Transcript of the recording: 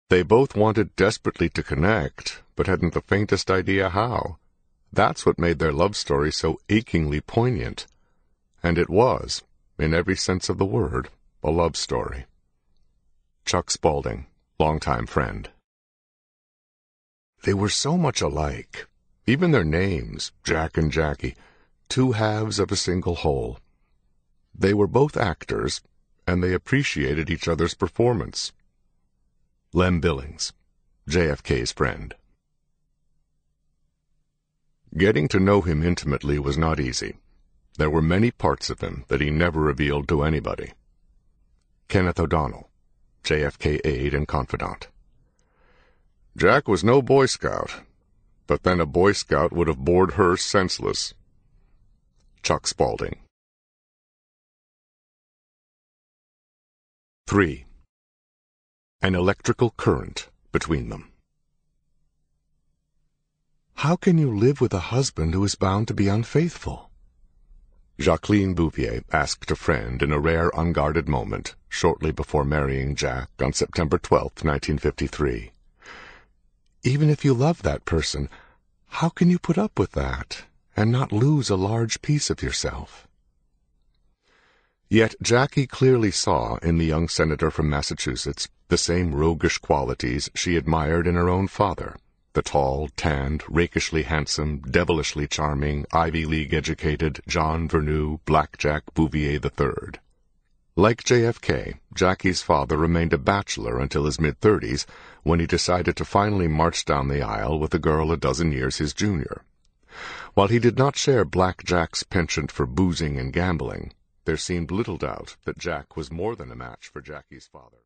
They both wanted desperately to connect, but hadn't the faintest idea how. That's what made their love story so achingly poignant. And it was, in every sense of the word, a love story. Chuck Spaulding, longtime friend. They were so much alike. Even their names, Jack and Jackie, two halves of a single whole. They were both actors, and they appreciated each other's performance. Lem Billings, JFK's friend. Getting to know him intimately was not easy. There were many parts of him that he never revealed to anybody. Kenneth O'Donnell, JFK aide and confidant. Jack was no Boy Scout, but then a Boy Scout would have bored her senseless. Chuck Spaulding. 3. An electrical current between them. How can you live with a husband who is bound to be unfaithful? Jacqueline Bouvier asked a friend in a rare unguarded moment, shortly before marrying Jack on September 12, 1953. Even if you love that person, how can you put up with that and not lose a large piece of yourself? Yet Jackie clearly saw in the young senator from Massachusetts the same roguish qualities she admired in her own father, the tall, tanned, rakishly handsome, devilishly charming, Ivy League-educated John Vernew Blackjack Bouvier III. Like JFK, Jackie's father remained a bachelor until his mid-30s, when he decided to finally march down the aisle with a girl a dozen years his junior. While he did not share Blackjack's penchant for boozing and gambling, there seemed little doubt that Jack was more than a match for Jackie's father.